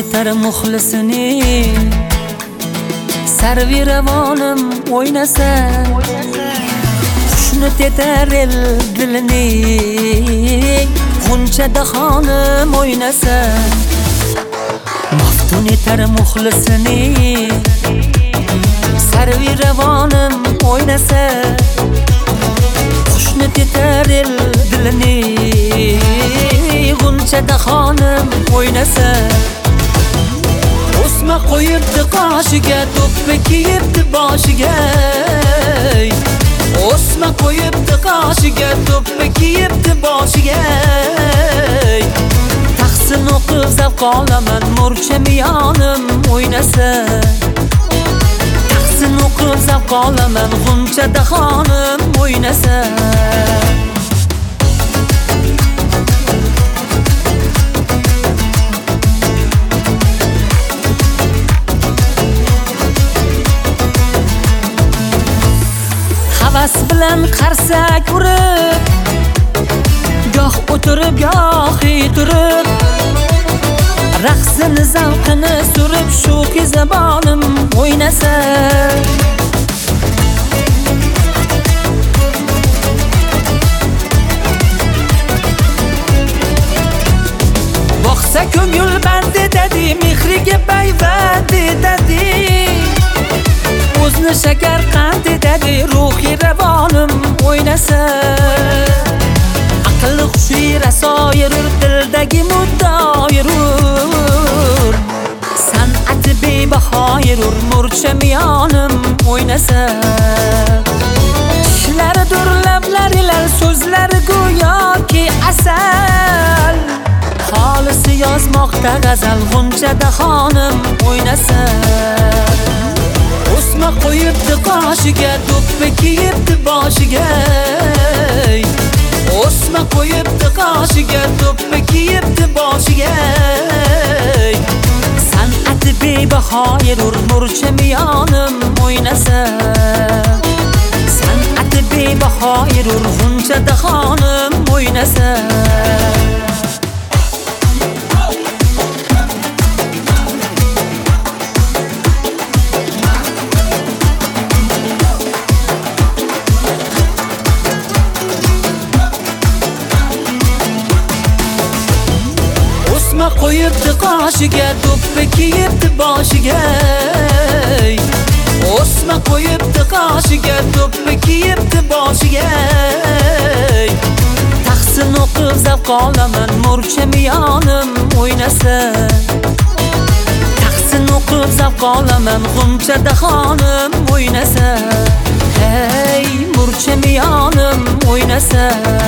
etar muxlisini sarviravonim o'ynasa xushnud etar el dilini g'unchada xonim o'ynasa maftun etar muxlisini sarviravonim o'ynasa xushnud etar el dilini g'unchada xonim o'ynasa o'sma qo'yibdi qoshiga to'ppi kiyibdi boshiga o'sma qo'yibdi qoshiga to'ppi kiyibdi boshiga tahsin o'qib zavq olaman murchamiyonim o'ynasa tahsin o'qib zavq olaman g'unchada xonim o'ynasa havas bilan qarsak urib goh o'tirib goh turib raqsini zavqini surib shu zabonim o'ynasa boqsa ko'ngil band etadi mehriga payvand etadi o'zni shakar qand etadi ruhi ravonim o'ynasa aqli hushi raso yurur dildagi muddao yurur san'ati bebaho yurur murchamiyonim o'ynasa tishlaridur lablari ilal so'zlari go'yoki asal xolisi yozmoqda g'azal g'unchada xonim o'ynasa o'sma qo'yibdi qoshiga to'ppi kiyibdi boshiga o'sma qo'yibdi qoshiga to'ppi kiyibdi boshiga san'ati bebaho yurur murchamiyonim o'ynasa san'ati bebaho yurur g'unchada xonim o'ynasa o'sma qo'yibdi qoshiga to'ppi kiyibdi boshiga o'sma qo'yibdi qoshiga to'ppi kiyibdi boshiga tahsin o'qib zavq olaman murchamiyonim o'ynasa tahsin o'qib zavq olaman g'unchada xonim o'ynasa hey murchamiyonim o'ynasa